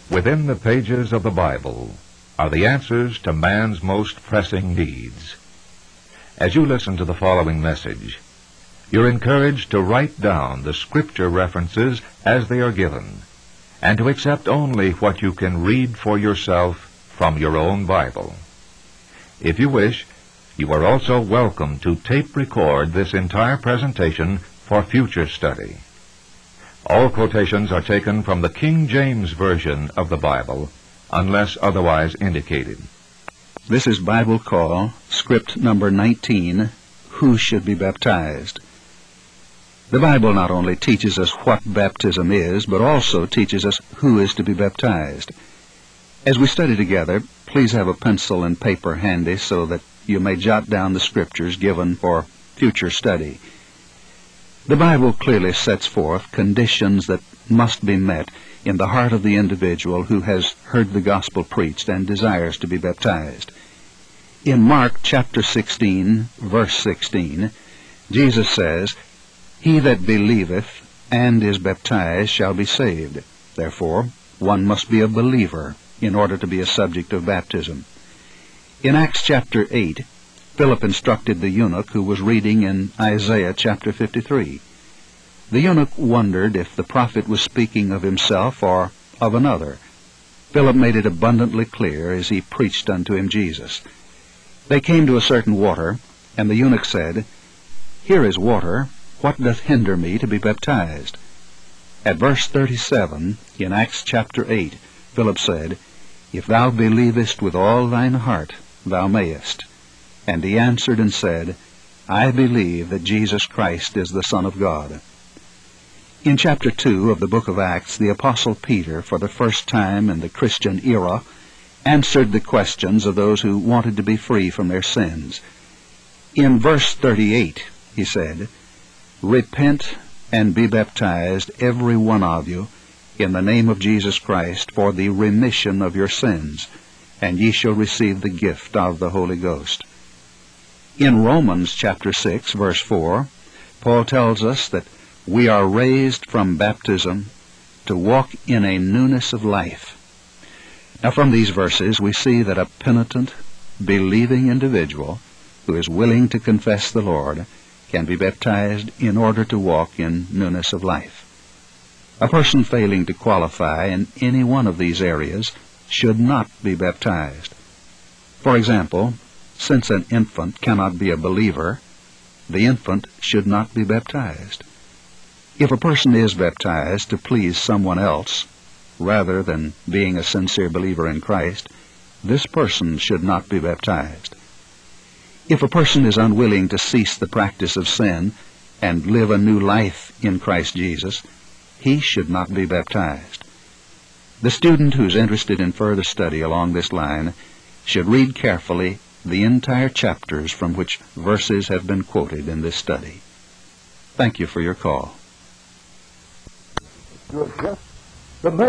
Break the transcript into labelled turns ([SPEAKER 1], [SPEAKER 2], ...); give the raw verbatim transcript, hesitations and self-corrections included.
[SPEAKER 1] Within the pages of the Bible are the answers to man's most pressing needs. As you listen to the following message, you're encouraged to write down the scripture references as they are given, and to accept only what you can read for yourself from your own Bible. If you wish, you are also welcome to tape record this entire presentation for future study. All quotations are taken from the King James Version of the Bible, unless otherwise indicated.
[SPEAKER 2] This is Bible Call, script number nineteen, Who Should Be Baptized? The Bible not only teaches us what baptism is, but also teaches us who is to be baptized. As we study together, please have a pencil and paper handy so that you may jot down the scriptures given for future study. The Bible clearly sets forth conditions that must be met in the heart of the individual who has heard the gospel preached and desires to be baptized. In Mark chapter sixteen, verse sixteen, Jesus says, "He that believeth and is baptized shall be saved." Therefore, one must be a believer in order to be a subject of baptism. In Acts chapter eight, Philip instructed the eunuch who was reading in Isaiah chapter fifty-three. The eunuch wondered if the prophet was speaking of himself or of another. Philip made it abundantly clear as he preached unto him Jesus. They came to a certain water, and the eunuch said, "Here is water, what doth hinder me to be baptized?" At verse thirty-seven, in Acts chapter eight, Philip said, "If thou believest with all thine heart, thou mayest." And he answered and said, "I believe that Jesus Christ is the Son of God." In chapter two of the book of Acts, the Apostle Peter, for the first time in the Christian era, answered the questions of those who wanted to be free from their sins. In verse thirty-eight, he said, "Repent and be baptized, every one of you, in the name of Jesus Christ, for the remission of your sins, and ye shall receive the gift of the Holy Ghost." In Romans chapter six, verse four, Paul tells us that we are raised from baptism to walk in a newness of life. Now from these verses we see that a penitent, believing individual who is willing to confess the Lord can be baptized in order to walk in newness of life. A person failing to qualify in any one of these areas should not be baptized. For example, since an infant cannot be a believer, the infant should not be baptized. If a person is baptized to please someone else, rather than being a sincere believer in Christ, this person should not be baptized. If a person is unwilling to cease the practice of sin and live a new life in Christ Jesus, he should not be baptized. The student who is interested in further study along this line should read carefully the entire chapters from which verses have been quoted in this study. Thank you for your call.
[SPEAKER 3] You're just the